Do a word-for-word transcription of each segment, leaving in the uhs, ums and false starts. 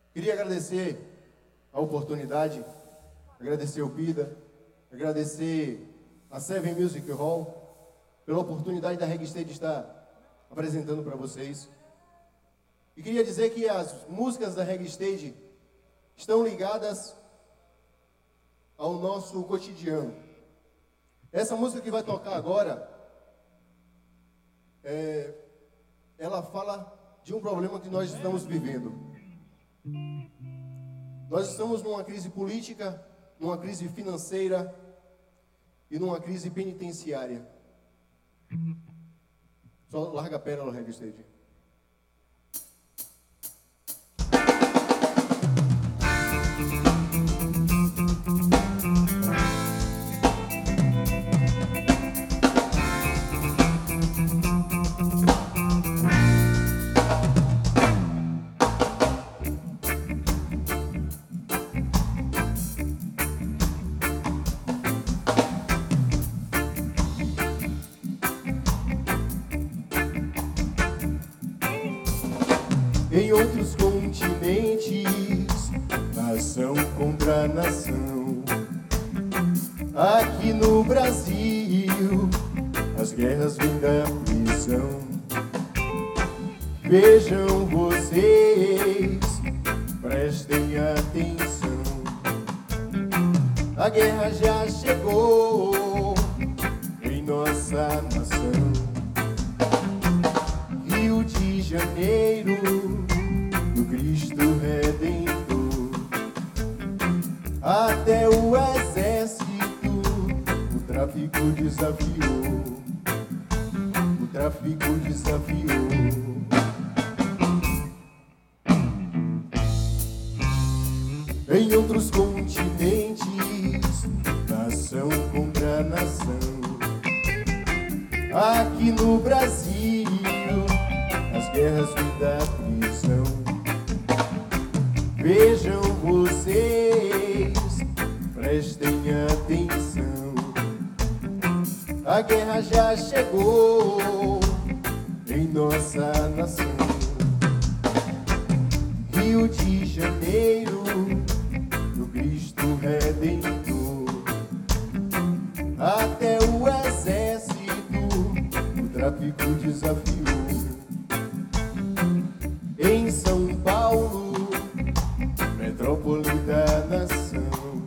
Queria agradecer a oportunidade, agradecer o Bida, agradecer a Seven Music Hall pela oportunidade da Reggae estar apresentando para vocês. E queria dizer que as músicas da Reggae Stage estão ligadas ao nosso cotidiano. Essa música que vai tocar agora, é, ela fala de um problema que nós estamos vivendo. Nós estamos numa crise política, numa crise financeira e numa crise penitenciária. Só larga a pérola, Reggae Stage. Em outros continentes, nação contra nação. Aqui no Brasil, as guerras vêm da prisão. Vejam vocês, prestem atenção. A guerra já chegou em nossa nação. Rio de Janeiro, do Cristo Redentor, até o exército, o tráfico desafiou, o tráfico desafiou. Em outros continentes, nação contra nação. Aqui no Brasil, as guerras vêm da prisão. Vejam vocês, prestem atenção. A guerra já chegou em nossa nação. Rio de Janeiro, do Cristo Redentor, até o exército, o tráfico desafiou. Em São Paulo, metrópole da nação,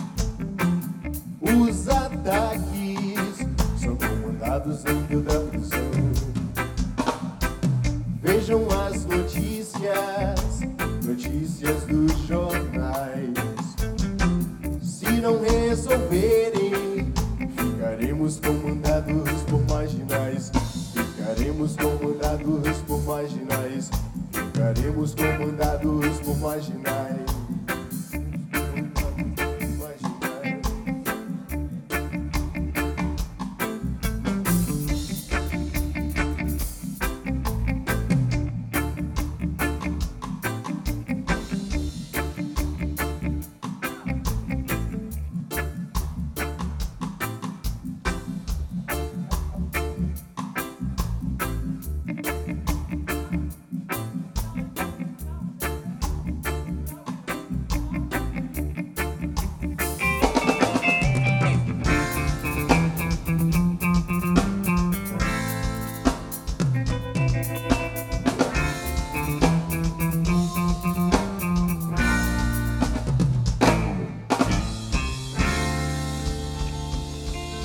os ataques são comandados dentro da prisão. Vejam as notícias, notícias dos jornais. Se não resolverem, ficaremos comandados por marginais. Ficaremos comandados por marginais. Ficaremos comandados por marginais.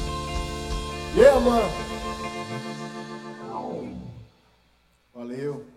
Yeah, mano. Valeu.